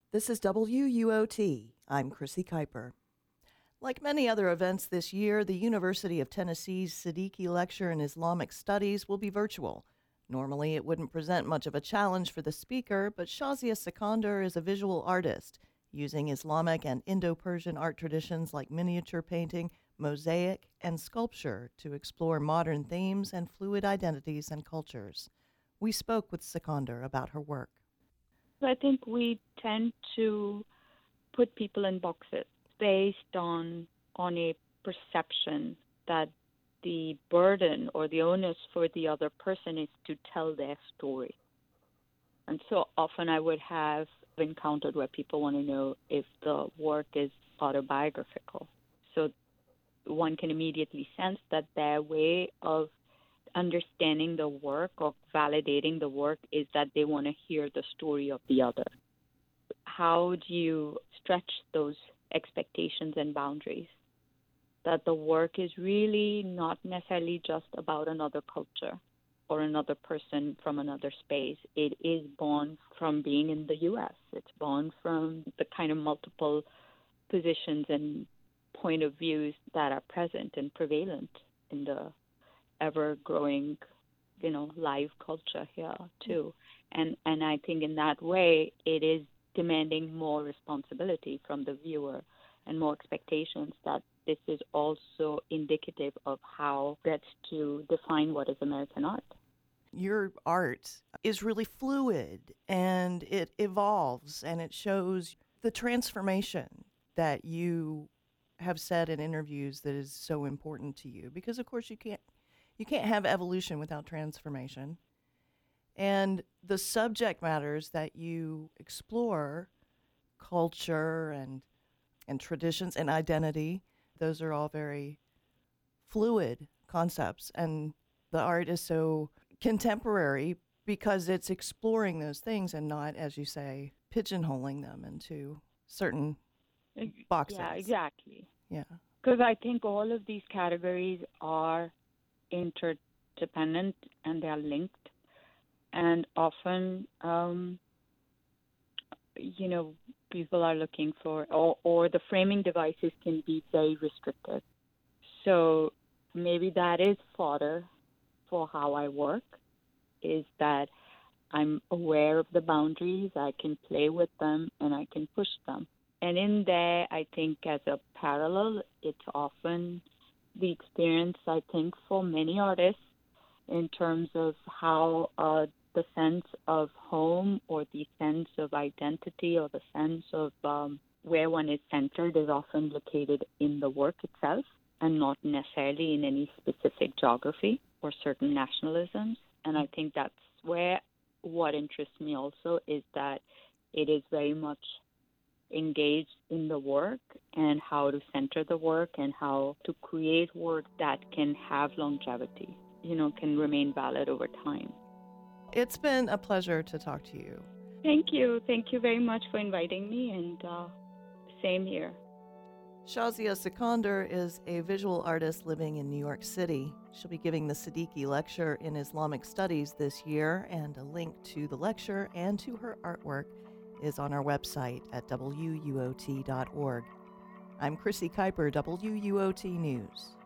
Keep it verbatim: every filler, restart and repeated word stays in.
This is W U O T. I'm Chrissy Kuiper. Like many other events this year, the University of Tennessee's Siddiqui Lecture in Islamic Studies will be virtual. Normally, it wouldn't present much of a challenge for the speaker, but Shazia Sikandar is a visual artist, using Islamic and Indo-Persian art traditions like miniature painting, mosaic, and sculpture to explore modern themes and fluid identities and cultures. We spoke with Sikandar about her work. I think we tend to put people in boxes based on on a perception that the burden or the onus for the other person is to tell their story. And so often I would have encountered where people want to know if the work is autobiographical. So one can immediately sense that their way of understanding the work or validating the work is that they want to hear the story of the other. How do you stretch those expectations and boundaries? That the work is really not necessarily just about another culture or another person from another space. It is born from being in the U S. It's born from the kind of multiple positions and point of views that are present and prevalent in the ever-growing, you know, live culture here too. And and I think in that way, it is demanding more responsibility from the viewer and more expectations that this is also indicative of how best to define what is American art. Your art is really fluid and it evolves and it shows the transformation that you have said in interviews that is so important to you, because of course you can't you can't have evolution without transformation. And the subject matters that you explore, culture and and traditions and identity, those are all very fluid concepts. And the art is so contemporary because it's exploring those things and not, as you say, pigeonholing them into certain boxes. Yeah, exactly. Yeah. Because I think all of these categories are interdependent and they are linked. And often, um, you know, people are looking for, or, or the framing devices can be very restricted. So maybe that is fodder for how I work, is that I'm aware of the boundaries, I can play with them, and I can push them. And in there, I think as a parallel, it's often the experience, I think, for many artists in terms of how uh, the sense of home or the sense of identity or the sense of um, where one is centered is often located in the work itself and not necessarily in any specific geography or certain nationalisms. And I think that's where what interests me also is that it is very much engaged in the work and how to center the work and how to create work that can have longevity, you know, can remain valid over time. It's been a pleasure to talk to you. Thank you. Thank you very much for inviting me, and uh, same here. Shazia Sikandar is a visual artist living in New York City. She'll be giving the Siddiqui Lecture in Islamic Studies this year, and a link to the lecture and to her artwork is on our website at W U O T dot org. I'm Chrissy Kuiper, W U O T News.